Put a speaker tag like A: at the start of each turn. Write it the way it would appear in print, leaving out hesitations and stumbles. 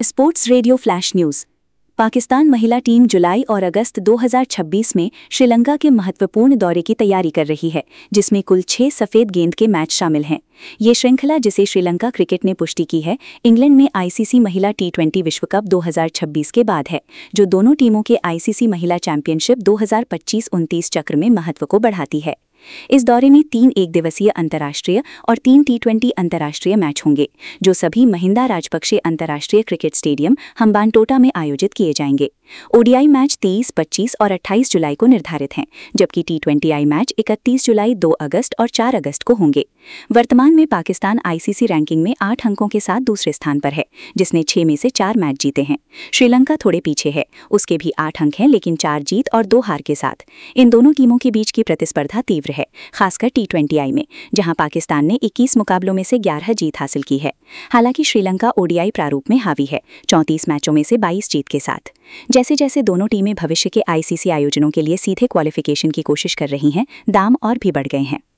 A: Sports radio flash news. Pakistan महिला team जुलाई और अगस्त 2026 में श्रीलंका के महत्वपूर्ण दौरे की तैयारी कर रही है, जिसमें कुल 6 सफ़ेद गेंद के मैच शामिल हैं। ये श्रृंखला, जिसे श्रीलंका क्रिकेट ने पुष्टि की है, इंग्लैंड में आईसीसी महिला टी20 विश्व कप 2026 के बाद है, जो दोनों टीमों के आईसीसी महिला चैंपियनशिप 2025-29 चक्र में महत्व को बढ़ाती है। इस दौरे में 3 एकदिवसीय अंतर्राष्ट्रीय और 3 टी20 अंतर्राष्ट्रीय मैच होंगे, जो सभी महिंदा राजपक्षे अंतर्राष्ट्रीय क्रिकेट स्टेडियम हम्बानटोटा में आयोजित किए जाएंगे। ओडीआई मैच 23, 25 और 28 जुलाई को निर्धारित हैं, जबकि टी20आई मैच 31 जुलाई, 2 अगस्त और 4 अगस्त को होंगे। वर्तमान में पाकिस्तान आईसीसी रैंकिंग में 8 अंकों के साथ दूसरे स्थान पर है, जिसने 6 में से 4 मैच जीते हैं। श्रीलंका थोड़े पीछे है, उसके भी 8 अंक हैं, लेकिन 4 जीत और 2 हार के साथ। इन दोनों टीमों के बीच की प्रतिस्पर्धा तीव्र है, खासकर टी20आई में, जहां पाकिस्तान ने 21 मुकाबलों में से 11 जीत हासिल की है। हालांकि श्रीलंका ओडीआई प्रारूप में हावी है, 34 मैचों में से 22 जीत के साथ। जैसे जैसे दोनों टीमें भविष्य के आईसीसी आयोजनों के लिए सीधे क्वालिफिकेशन की कोशिश कर रही हैं, दाम और भी बढ़ गए हैं।